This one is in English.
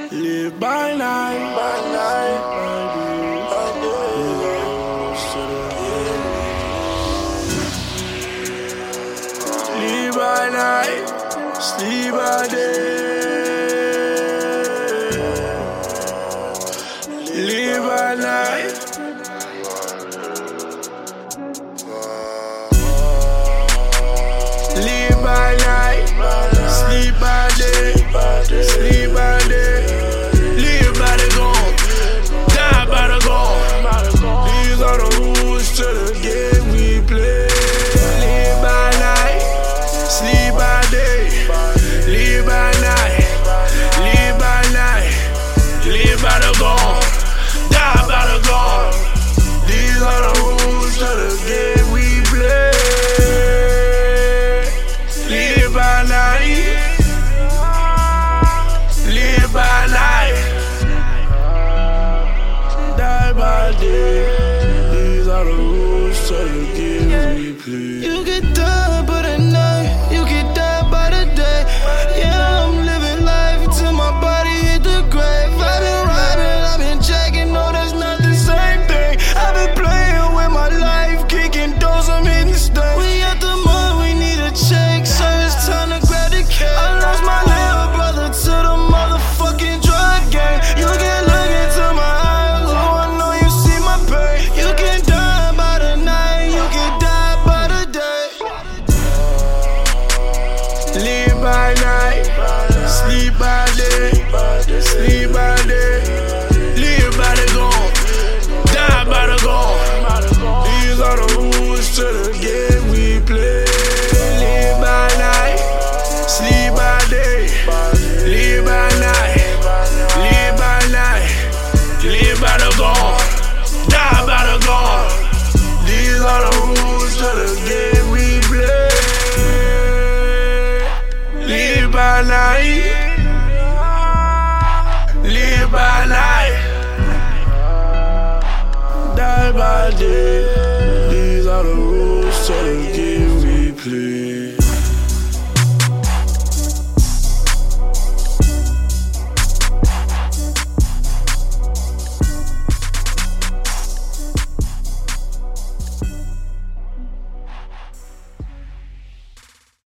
Live by night, by night, by day. Live by night, sleep by day. Live by night. Live by night, sleep by day, sleep by day. Live by the gun, die by the gun. These are the rules to the game we play. Live by night, sleep by day. Live by night, live by night. Live by the gun, die by the gun. These are the rules to the game we play. Live by night, live by night, die by day. These are the rules to the game we play. You get die by the night, you get die by the day. Yeah, I'm living life till my body hit the grave. I've been riding, I've been jacking, no, that's not the same thing. I've been playing with my life, kicking doors, I'm hitting stakes. We at the mud, we need a check, so it's time to grab the cake. I lost my little brother to the motherfucking drug gang. You can look into my eyes, oh, I know you see my pain. You can die by the night, you can die by the day. Live by night, sleep by day, sleep by day. Live by the gun, die by the gun. These are the rules to the game we play. Live by night, sleep by day. Live by night, live by night. Live by the gun, die by the gun. These are the rules to the game we play. Live by night, live by night, die by day. These are the rules.